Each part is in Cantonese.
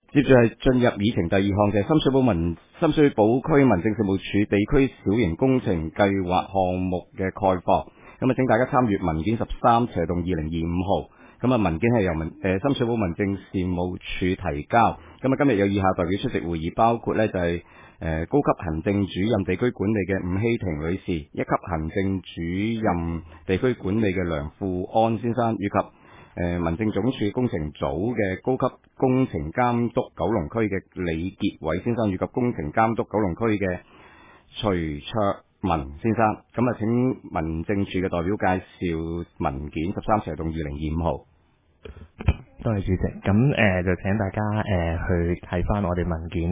接住係進入議程第二項嘅深水埗區民政事務處地區小型工程計劃項目嘅概況。咁啊，請大家參閱文件13/2025號。咁啊，文件係由深水埗民政事務處提交。咁啊，今日有以下代表出席會議，包括呢就係高級行政主任地區管理嘅伍希婷女士，一級行政主任地區管理嘅梁富安先生，以及民政總署工程組嘅高級工程監督九龍區嘅李傑偉先生，以及工程監督九龍區嘅徐卓文先生。咁啊，請民政處嘅代表介紹文件13/2025號。 多謝主席，咁就請大家去睇翻我哋文件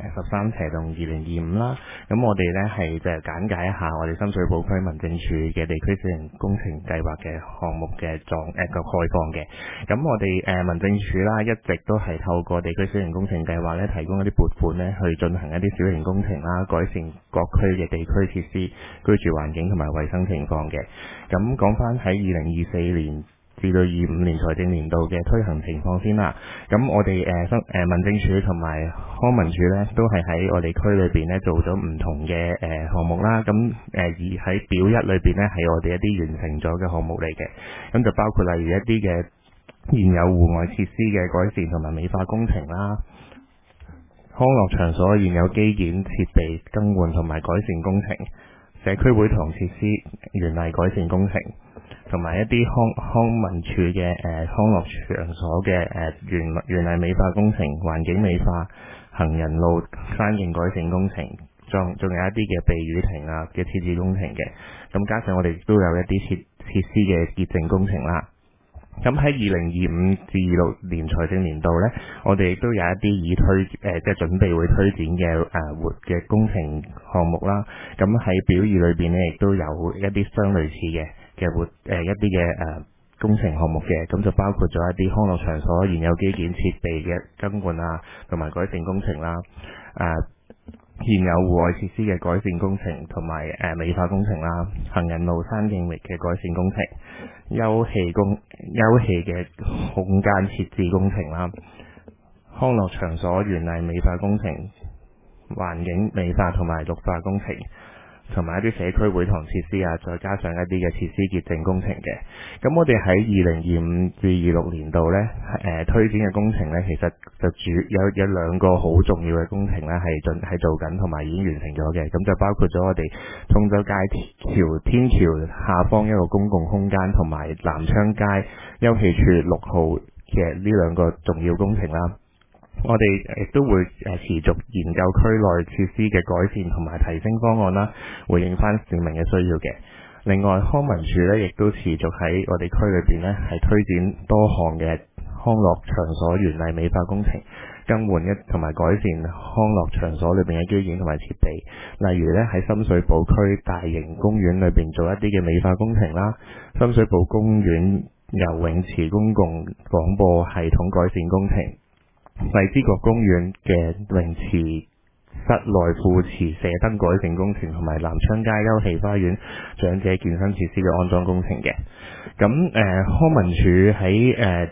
13/2025啦。咁我哋呢係就簡介一下我哋深水埗區民政處嘅地區小型工程計劃嘅項目嘅概況嘅。咁我哋民政處啦，一直都係透過地區小型工程計劃呢，提供一啲撥款呢，去進行一啲小型工程啦，改善各區嘅地區設施、居住環境同埋衛生情況嘅。咁講翻喺2024年至到25年財政年度嘅推行情況先啦。咁我哋民政處同埋康文署呢，都係喺我哋區裏邊呢做咗唔同嘅項目啦。咁而喺表一裏邊呢，係我哋一啲完成咗嘅項目嚟嘅。咁就包括例如一啲嘅現有戶外設施嘅改善同埋美化工程啦，康樂場所現有基建設備更換同埋改善工程，社區會堂設施園藝改善工程，同埋一啲康文署嘅康樂場所嘅園藝美化工程、環境美化、行人路山徑改善工程，仲有一啲嘅避雨亭啊嘅設置工程嘅。咁加上我哋都有一啲設施嘅潔淨工程啦。咁喺2025至26年財政年度呢，我哋亦都有一啲即係準備會推展嘅活嘅工程項目啦。咁喺表二裏邊呢，亦都有一啲相類似嘅一啲嘅工程項目嘅。咁就包括咗一啲康樂場所現有基建設備嘅更換啊，同埋改善工程啦。現有戶外設施嘅改善工程同埋美化工程啦，行人路山徑域嘅改善工程，休憩嘅空間設置工程啦，康樂場所園藝美化工程、環境美化同埋綠化工程，同埋一啲社區會堂設施啊，再加上一啲嘅設施潔淨工程嘅。咁我哋喺2025至26年度呢，推展嘅工程呢，其實就有兩個好重要嘅工程呢，係做緊同埋已經完成咗嘅。咁就包括咗我哋通州街天橋下方一個公共空間，同埋南昌街休憩處6號嘅呢兩個重要工程啦。我哋亦都會持續研究區內設施嘅改善同埋提升方案啦，回應翻市民嘅需要嘅。另外，康文署呢亦都持續喺我哋區裏邊呢係推展多項嘅康樂場所園藝美化工程，更換同埋改善康樂場所裏邊嘅基建同埋設備。例如呢，喺深水埗區大型公園裏邊做一啲嘅美化工程啦，深水埗公園游泳池公共廣播系統改善工程，荔枝角公園嘅泳池室內副池射燈改善工程，同埋南昌街休憩花園長者健身設施嘅安裝工程嘅。咁康文署喺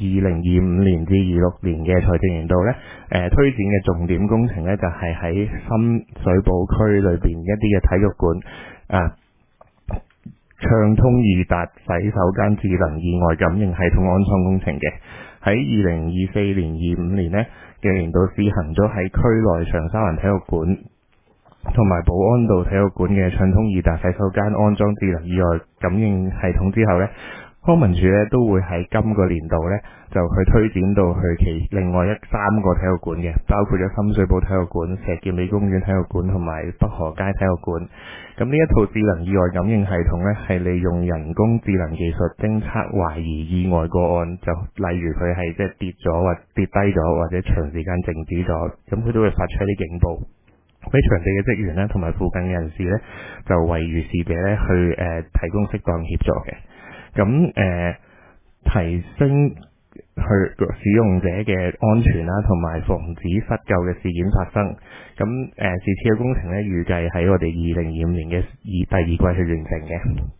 2025年至26年嘅財政年度呢，推展嘅重點工程呢，就係喺深水埗區裏邊一啲嘅體育館暢通易達洗手間智能意外感應系統安裝工程嘅。喺2024年、25年呢嘅年度試行咗喺區內長沙灣體育館同埋寶安道體育館嘅暢通易達洗手間安裝智能意外感應系統之後呢，康文署呢都會喺今個年度呢就去推展到去其另外3個體育館嘅，包括咗深水埗體育館、石硤尾公園體育館同埋北河街體育館。咁呢一套智能意外感應系統呢，係利用人工智能技術偵測懷疑意外個案，就例如佢係即係跌咗或跌低咗或者長時間靜止咗，咁佢都會發出一啲警報俾場地嘅職員呢同埋附近嘅人士呢，就為如是者呢去提供適當協助嘅。咁提升去使用者嘅安全啦，同埋防止失救嘅事件發生。咁是次嘅工程呢，預計喺我哋2025年嘅第二季去完成嘅。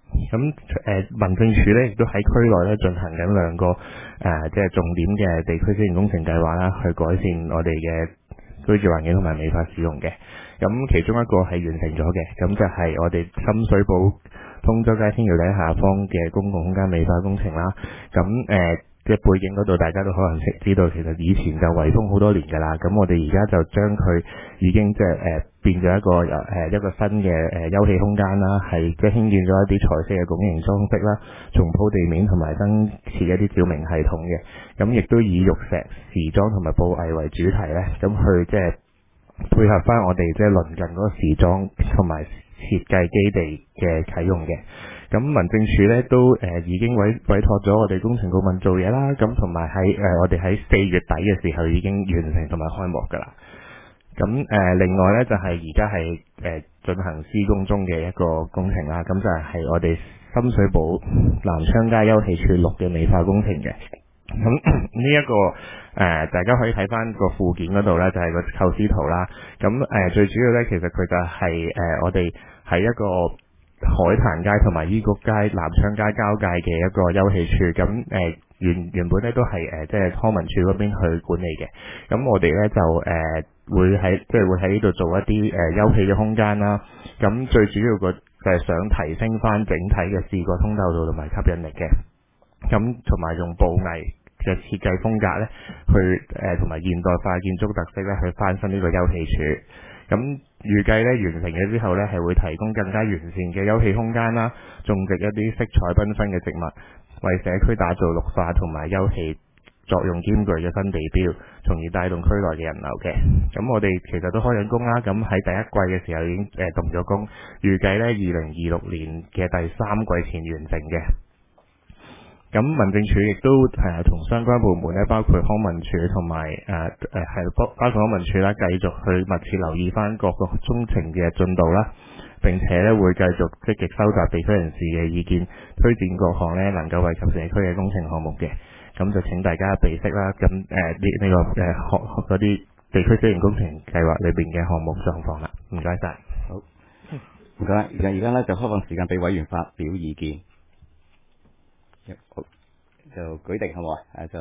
咁民政處咧亦都喺區內咧進行緊兩個即係重點嘅地區小型工程計劃啦，去改善我哋嘅居住環境同埋美化使用嘅。咁其中一個係完成咗嘅，咁就係我哋深水埗通州街天橋底下方嘅公共空間美化工程啦。咁嘅背景嗰度，大家都可能知道，其實以前就圍封好多年㗎啦。咁我哋而家就將佢已經即係變咗一個新嘅休憩空間啦，係即係興建咗一啲彩色嘅拱形裝飾啦，重鋪地面同埋增設一啲照明系統嘅。咁亦都以玉石時裝同埋布藝為主題咧，咁去即係配合翻我哋即係鄰近嗰個時裝同埋設計基地嘅啟用嘅。咁民政處咧都已經委託咗我哋工程顧問做嘢啦，咁同埋我哋喺4月底嘅時候已經完成同埋開幕噶啦。咁另外咧就係而家係進行施工中嘅一個工程啦，咁就係我哋深水埗南昌街休憩處6嘅美化工程嘅。咁呢一個大家可以睇翻個附件嗰度咧，就係個構思圖啦。咁最主要咧，其實佢就係我哋喺一個海壇街同埋醫谷街、南昌街交界嘅一個休憩處。咁原本咧都係即係康文署嗰邊去管理嘅。咁我哋咧就會喺呢度做一啲休憩嘅空間啦。咁最主要個就係想提升翻整體嘅視覺通透度同埋吸引力嘅。咁同埋用布藝嘅設計風格咧，去同埋現代化建築特色咧，去翻新呢個休憩處。咁預計咧完成咗之後咧，係會提供更加完善嘅休憩空間啦，種植一啲色彩繽紛嘅植物，為社區打造綠化同埋休憩作用兼具嘅新地標，從而帶動區內嘅人流嘅。咁我哋其實都開緊工啦，咁喺第一季嘅時候已經動咗工，預計咧2026年嘅第3季前完成嘅。咁民政處亦都同相關部門咧，包括康文署同埋包括康文署啦，繼續去密切留意翻各個工程嘅進度啦，並且咧會繼續積極收集地區人士嘅意見，推薦各項咧能夠惠及社區嘅工程項目嘅。咁就請大家備悉啦。咁呢個嗰啲地區小型工程計劃裏邊嘅項目狀況啦。唔該晒。 好，唔該。而家咧就開放時間俾委員發表意見。好，就舉定好冇啊？就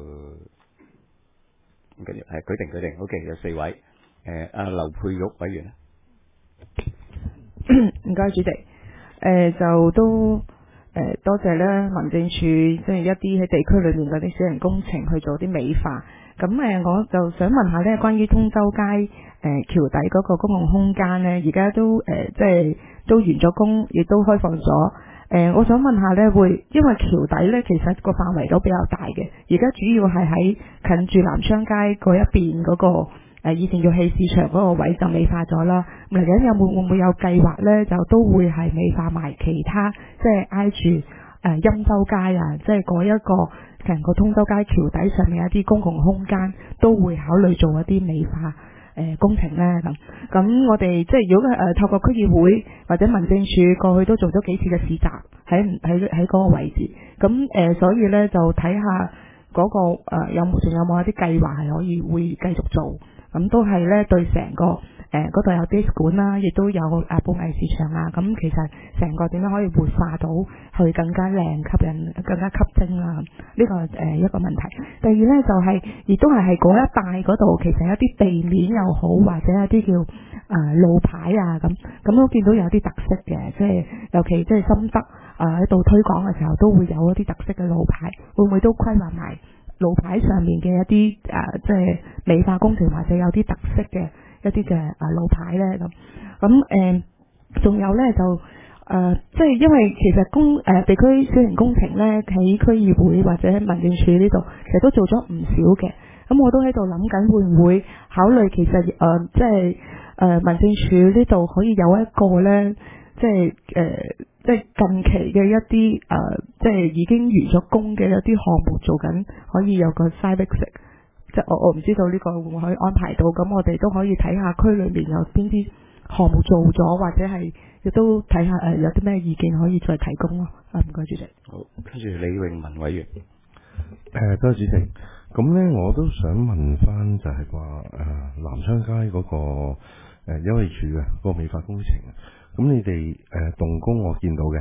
唔緊要，係舉定。OK， 有4位。阿劉佩玉委員。 唔該，主席。就都多謝咧民政處，即係一啲喺地區裏面嗰啲小型工程去做啲美化。咁我就想問下咧，關於通州街橋底嗰個公共空間咧，而家都即係都完咗工，亦都開放咗。我想問下咧，因為橋底咧其實個範圍都比較大嘅，而家主要係喺近住南昌街嗰一邊嗰個以前叫戲市場嗰個位就美化咗啦。嚟緊會唔會有計劃咧？就都會係美化埋其他，即係挨住欽州街啊，即係嗰一個成個通州街橋底上面一啲公共空間，都會考慮做一啲美化工程咧咁我哋即係如果透過區議會或者民政處過去都做咗幾次嘅市集喺嗰個位置，咁所以咧就睇下嗰個仲有冇一啲計劃係可以會繼續做，咁都係咧對成個嗰度有 disc 館啦，亦都有布藝市場啊，咁其實成個點樣可以活化到去更加靚、吸引、更加吸睛啦。呢個一個問題。第二咧就係亦都係嗰一帶嗰度，其實有啲地面又好，或者一啲叫路牌啊咁都見到有啲特色嘅，即係尤其即係深德喺度推廣嘅時候，都會有一啲特色嘅路牌，會唔會都規劃埋路牌上面嘅一啲即係美化工程，或者有啲特色嘅一啲嘅路牌咧咁仲有咧就即係因為其實地區小型工程咧喺區議會或者民政處呢度，其實都做咗唔少嘅。咁我都喺度諗緊會唔會考慮其實即係民政處呢度可以有一個咧，即係近期嘅一啲即係已經完咗工嘅一啲項目做緊，可以有個 site visit。即係我唔知道呢個會唔會可以安排到，咁我哋都可以睇下區裏面有邊啲項目做咗，或者係亦都睇下有啲咩意見可以再提供咯。唔該，主席。 好，跟住李永文委員。 多謝主席。咁咧，我都想問翻就係話南昌街嗰個休憩處嘅嗰個美化工程。咁你哋動工我見到嘅，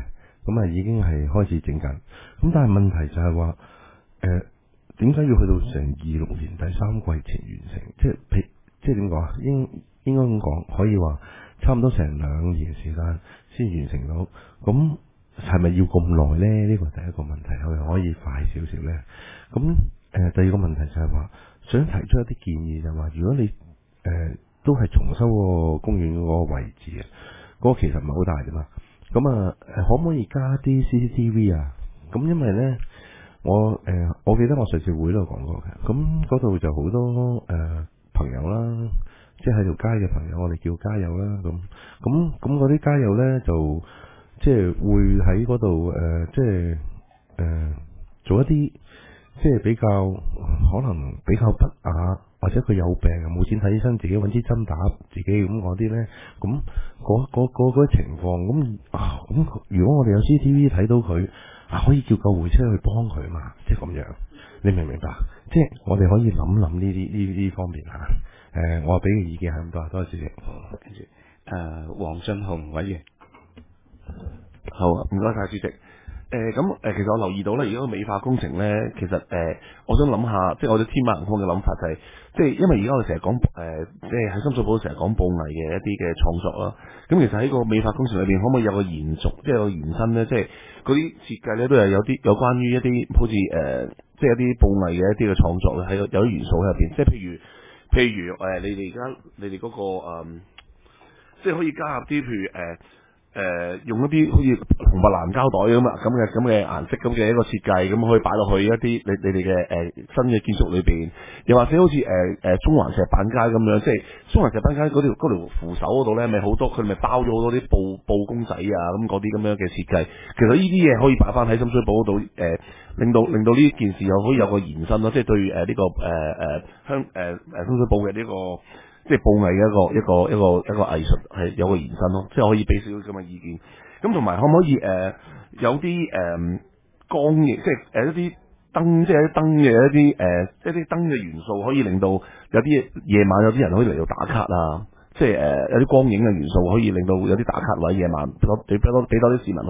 咁啊已經係開始整緊。咁但係問題就係話點解要去到成26年第三季前完成？即係點講啊？應該咁講，可以話差唔多成2年時間先完成到。咁係咪要咁耐呢？呢個第一個問題，係咪可以快少少呢？咁第二個問題就係話，想提出一啲建議，就係話，如果你都係重修個公園嗰個位置啊，嗰個其實唔係好大啫嘛。咁啊，可唔可以加啲 CCTV 啊？咁因為呢，我記得我上次會都有講過嘅。咁嗰度就好多朋友啦，即係喺條街嘅朋友，我哋叫街友啦。咁嗰啲街友呢，就即係會喺嗰度做一啲即係比較可能比較不雅，或者佢有病又冇錢睇醫生，自己揾支針打自己咁嗰啲呢。咁嗰啲情況咁如果我哋有 CCTV 睇到佢可以叫救護車去幫佢嘛，即係咁樣，你明唔明白？即係我哋可以諗呢方面嚇。我俾嘅意見係咁多，多謝主席。 跟住黃俊雄委員， 好啊，唔該晒主席。其實我留意到咧，而家個美化工程咧，其實我想諗下，即係我哋天馬行空嘅諗法就係，即係因為而家我哋成日講即係喺深水埗成日講布藝嘅一啲嘅創作啦。咁其實喺個美化工程裏邊，可唔可以有個延續，即係有個延伸咧？即係嗰啲設計咧，都係有關於一啲好似即係一啲布藝嘅一啲嘅創作咧，有啲元素喺入邊。即係譬如你哋而家你哋嗰個即係可以加入啲譬如用一啲好似紅白藍膠袋咁嘅顏色咁嘅一個設計，咁可以擺落去一啲你哋嘅新嘅建築裏邊，又或者好似中環石板街咁樣，即係中環石板街嗰條扶手嗰度咧，咪好多佢哋咪包咗好多啲布公仔啊，咁嗰啲咁樣嘅設計。其實呢啲嘢可以擺翻喺深水埗嗰度，令到呢件事又可以有個延伸咯，即係對呢個深水埗嘅呢個。即係布藝嘅一個藝術係有個延伸咯，即係可以俾少少咁嘅意見。咁同埋可唔可以有啲光影，即係一啲燈，即係一啲燈嘅一啲燈嘅元素，可以令到有啲夜晚有啲人可以嚟到打卡啊！即係有啲光影嘅元素可以令到有啲打卡位夜晚俾多啲市民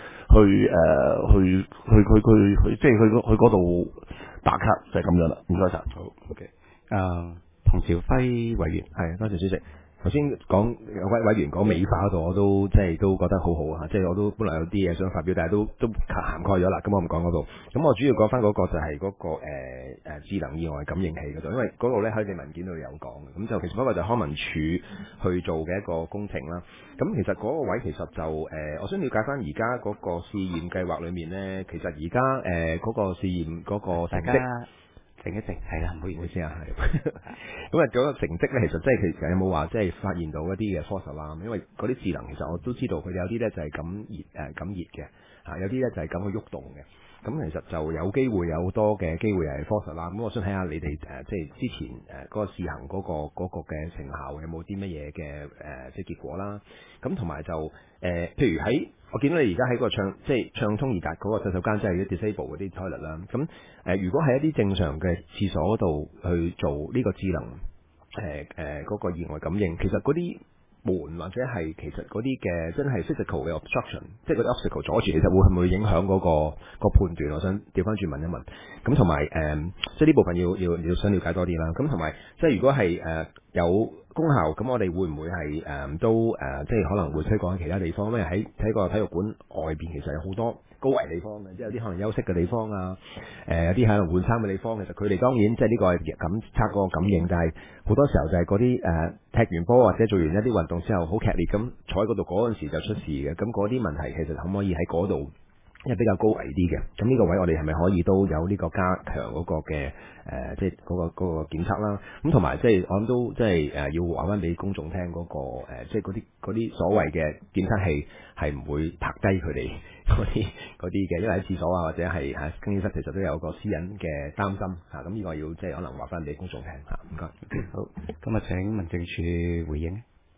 去即係去嗰度打卡就係咁樣啦。唔該晒。 好 ，OK，洪朝輝委員， 係多謝主席。頭先講有位委員講美化嗰度，我都即係都覺得好好啊！即係我都本來有啲嘢想發表，但係都涵蓋咗啦。咁我唔講嗰度。咁我主要講翻嗰個就係嗰個智能意外感應器嗰度，因為嗰度咧喺你文件度有講嘅。咁就其實嗰個就係康文署去做嘅一個工程啦。咁其實嗰個位其實就我想了解翻而家嗰個試驗計劃裏面咧，其實而家嗰個試驗嗰個成績。 靜一靜，係啦，唔好意思啊， 係。咁啊，嗰個成績咧，其實有冇話即係發現到一啲嘅 false alarm？因為嗰啲智能其實我都知道，佢哋有啲咧就係感熱嘅，有啲咧就係咁去喐動嘅。咁其實就有機會有好多嘅機會係 false alarm。咁我想睇下你哋即係之前嗰個試行嗰個嘅成效有冇啲乜嘢嘅即係結果啦？咁同埋就譬如喺我見到你而家喺個暢通而達嗰個洗手間，即係啲 disable 嗰啲 toilet 啦。咁如果喺一啲正常嘅廁所嗰度去做呢個智能嗰個意外感應，其實嗰啲門或者係其實嗰啲嘅真係 physical 嘅 obstruction，即係嗰啲 obstacle 阻住，其實會唔會影響嗰個判斷？我想調翻轉問一問。咁同埋即係呢部分要想了解多啲啦。咁同埋即係如果係有功效，咁我哋會唔會係都即係可能會推廣喺其他地方？因為喺個體育館外邊其實有好多高危地方嘅，即係有啲可能休息嘅地方啊，有啲可能換衫嘅地方。其實佢哋當然即係呢個係測嗰個感應，但係好多時候就係嗰啲踢完波或者做完一啲運動之後好劇烈咁坐喺嗰度嗰陣時就出事嘅。咁嗰啲問題其實可唔可以喺嗰度？因為比較高危啲嘅，咁呢個位我哋係咪可以都有呢個加強嗰個嘅即係嗰個檢測啦？咁同埋即係我諗都即係要話翻俾公眾聽嗰個即係嗰啲所謂嘅檢測器係唔會拍低佢哋嗰啲嘅，因為喺廁所啊或者係更衣室其實都有個私隱嘅擔心嚇，咁呢個要即係可能話翻俾公眾聽嚇。唔該， 好，咁啊請民政處回應。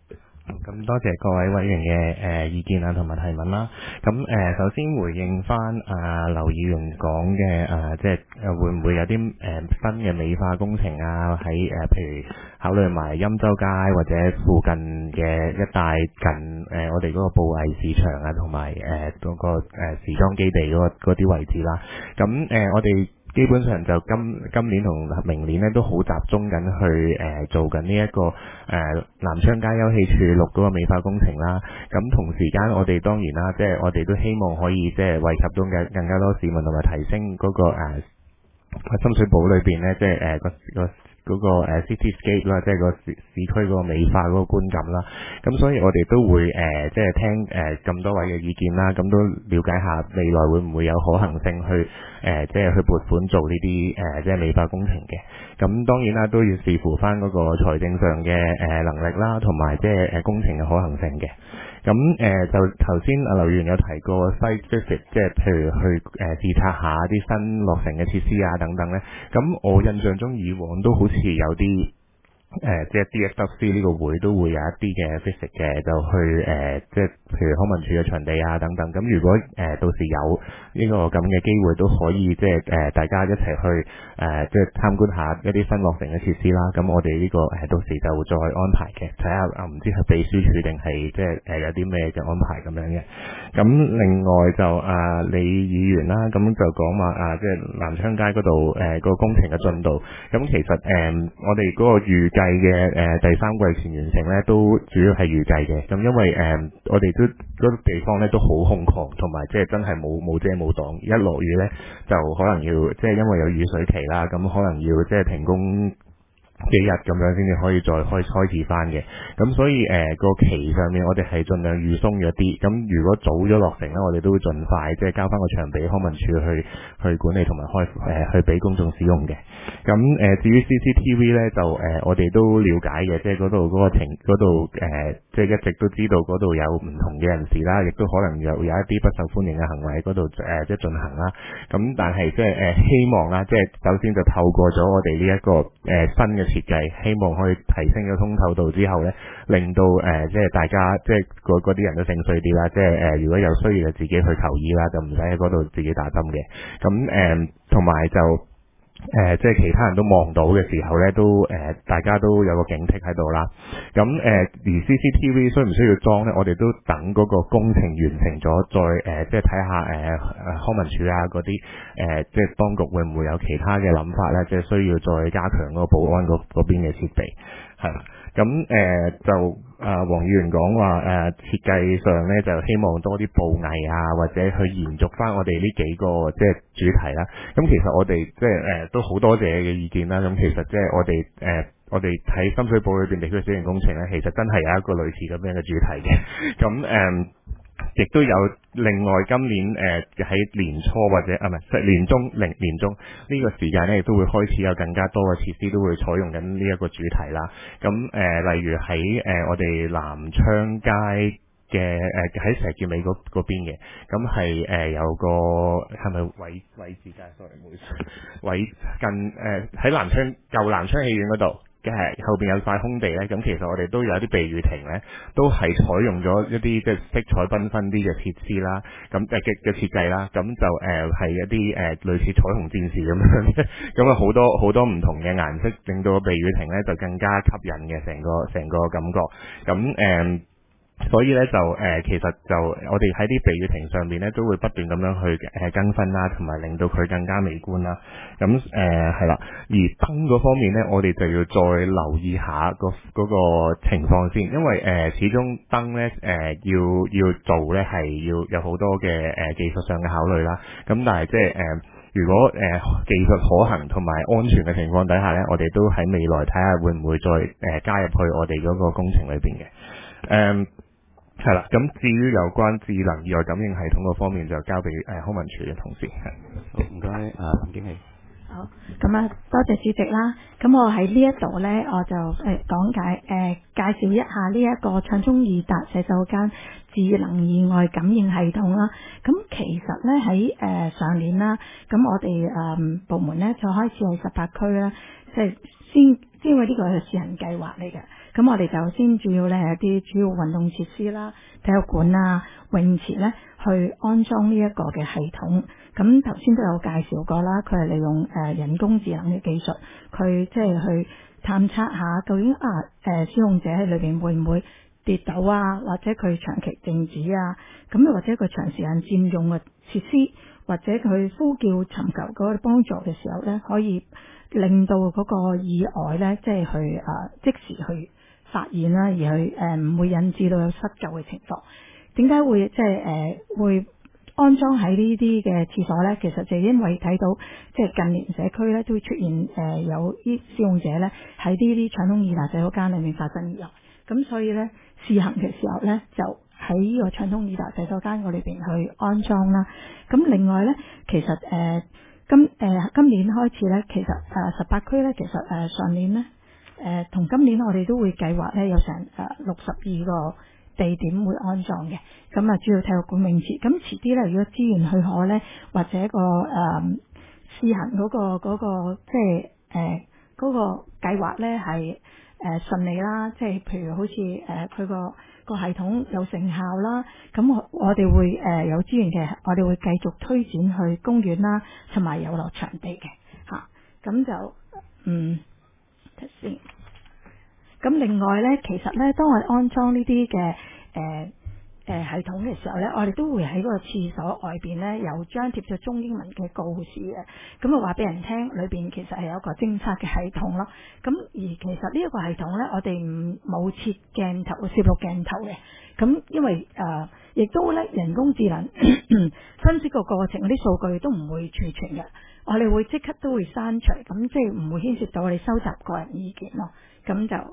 咁多謝各位委員嘅意見啊，同埋提問啦。咁首先回應翻劉議員講嘅即係會唔會有啲新嘅美化工程啊？喺譬如考慮埋欽州街或者附近嘅一帶近我哋嗰個布藝市場啊，同埋嗰個時裝基地嗰啲位置啦。咁我哋基本上就今年同明年咧都好集中緊去做緊呢一個南昌街休憩處6嗰個美化工程啦。咁同時間我哋當然啦，即係我哋都希望可以即係惠及到更加多市民，同埋提升嗰個深水埗裏邊咧，即係嗰個cityscape 啦，即係個市區嗰個美化嗰個觀感啦。咁所以我哋都會即係聽咁多位嘅意見啦，咁都了解下未來會唔會有可行性去即係去撥款做呢啲即係美化工程嘅。咁當然啦，都要視乎翻嗰個財政上嘅能力啦，同埋即係工程嘅可行性嘅。咁就頭先劉議員有提過 site visit， 即係譬如去視察下啲新落成嘅設施啊等等咧。咁我印象中以往都好似有啲即係 DFWC 呢個會都會有一啲嘅 visit 嘅，就去即係譬如康文署嘅場地啊等等。咁如果到時有呢個咁嘅機會，都可以即係大家一齊去即係參觀下一啲新落成嘅設施啦。咁我哋呢個到時就會再安排嘅，睇下唔知係秘書處定係即係有啲咩嘅安排咁樣嘅。咁另外就李議員啦，咁就講話即係南昌街嗰度個工程嘅進度。咁其實我哋嗰個預計嘅第3季前完成咧，都主要係預計嘅。咁因為我哋都嗰個地方咧都好空曠，同埋即係真係冇遮冇擋，一落雨咧就可能要即係因為有雨水期啦，咁可能要即係停工幾日咁樣先至可以再開始翻嘅。咁所以個期上面我哋係盡量預鬆咗啲。咁如果早咗落成咧，我哋都會盡快即係交翻個場俾康文署去管理同埋去俾公眾使用嘅。咁至於 CCTV 咧，就我哋都了解嘅，即係嗰度即係一直都知道嗰度有唔同嘅人士啦，亦都可能有一啲不受歡迎嘅行為喺嗰度即係進行啦。咁但係即係希望啦，即係首先就透過咗我哋呢一個新嘅設計，希望可以提升咗通透度之後咧，令到即係大家即係嗰啲人都醒水啲啦。即係如果有需要就自己去求醫啦，就唔使喺嗰度自己打針嘅。咁同埋就即係其他人都望到嘅時候咧，都大家都有個警惕喺度啦。咁而 CCTV 需唔需要裝咧？我哋都等嗰個工程完成咗，再即係睇下康文署啊嗰啲即係當局會唔會有其他嘅諗法咧？即係需要再加強嗰個保安嗰邊嘅設備，係啦。咁就黃議員講話設計上咧，就希望多啲布藝啊，或者去延續翻我哋呢幾個即係主題啦。咁其實我哋即係都好多謝嘅意見啦。咁其實即係我哋喺深水埗裏邊地區小型工程咧，其實真係有一個類似咁樣嘅主題嘅。咁亦都有另外今年喺年初或者唔係年中呢個時間咧，亦都會開始有更加多嘅設施都會採用緊呢一個主題啦。咁例如喺我哋南昌街嘅喺石硤尾嗰邊嘅，咁係有個係咪偉志街 ？sorry， 唔好意思，偉近喺舊南昌戲院嗰度。後邊有塊空地咧，咁其實我哋都有一啲避雨亭咧，都係採用咗一啲即係色彩繽紛啲嘅設施啦，咁嘅設計啦，咁就係一啲類似彩虹戰士咁樣嘅，咁啊好多唔同嘅顏色，令到個避雨亭咧就更加吸引嘅成個感覺，咁所以咧就其實就我哋喺啲避雨亭上面咧都會不斷咁樣去更新啦，同埋令到佢更加美觀啦。咁係啦，而燈嗰方面咧，我哋就要再留意下嗰個情況先，因為始終燈咧要做咧係要有好多嘅技術上嘅考慮啦。咁但係即係如果技術可行同埋安全嘅情況底下咧，我哋都喺未來睇下會唔會再加入去我哋嗰個工程裏邊嘅。係啦，咁至於有關智能意外感應系統嗰方面，就交俾康文署嘅同事。 好，唔該，林經理。 好，咁啊，多謝主席啦。咁我喺呢一度呢，我就講解介紹一下呢一個暢聰易達洗手間智能意外感應系統啦。咁其實呢，喺上年啦，咁我哋部門呢就開始喺18區啦，即係因為呢個係試行計劃嚟嘅，咁我哋就先主要咧係一啲主要運動設施啦、體育館啊、泳池咧去安裝呢一個嘅系統。咁頭先都有介紹過啦，佢係利用人工智能嘅技術，佢即係去探測下究竟使用者喺裏邊會唔會跌倒啊，或者佢長期靜止啊，咁或者佢長時間佔用嘅設施，或者佢呼叫尋求嗰個幫助嘅時候咧，可以令到嗰個意外咧，即係去即時去發現啦，而去唔會引致到有失救嘅情況。點解會即係會安裝喺呢啲嘅廁所咧？其實就因為睇到即係近年社區咧都會出現有啲使用者咧喺呢啲暢通易達洗手間裏面發生意外，咁所以咧試行嘅時候咧就喺呢個暢通易達洗手間嗰裏邊去安裝啦。咁另外咧，其實今年開始咧，其實18區咧，其實上年咧同今年我哋都會計劃咧有成62個地點會安裝嘅。咁啊，主要體育館泳池。咁遲啲咧，如果資源許可咧，或者個試行嗰個即係嗰個計劃咧係順利啦，即係譬如好似佢個系統有成效啦，咁我哋會有資源嘅，我哋會繼續推展去公園啦，同埋遊樂場地嘅嚇。咁就睇先。咁另外咧，其實咧，當我哋安裝呢啲嘅系統嘅時候咧，我哋都會喺嗰個廁所外邊咧有張貼咗中英文嘅告示嘅，咁啊話俾人聽裏邊其實係有一個偵測嘅系統咯。咁而其實呢一個系統咧，我哋冇設鏡頭、攝錄鏡頭嘅，咁因為亦都咧人工智能分析個過程嗰啲數據都唔會儲存嘅，我哋會即刻都會刪除，咁即係唔會牽涉到我哋收集個人意見咯。咁就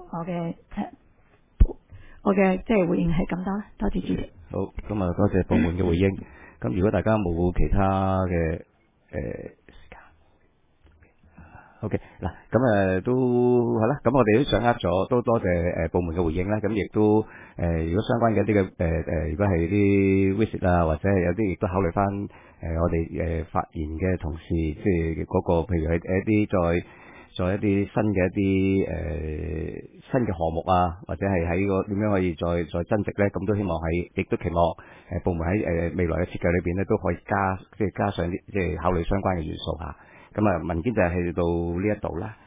我嘅即係回應係咁多啦，多謝主席。 好，咁啊多謝部門嘅回應。咁如果大家冇其他嘅時間，OK 嗱，咁都係啦。咁我哋都掌握咗，都多謝部門嘅回應啦。咁亦都如果相關嘅一啲嘅如果係啲 visit 啊，或者係有啲亦都考慮翻我哋發言嘅同事，即係嗰個譬如係一啲再一啲新嘅一啲新嘅項目啊，或者係喺個點樣可以再增值咧，咁都希望亦都期望部門喺未來嘅設計裏邊咧都可以加上啲即係考慮相關嘅元素嚇。咁啊文件就係去到呢一度啦。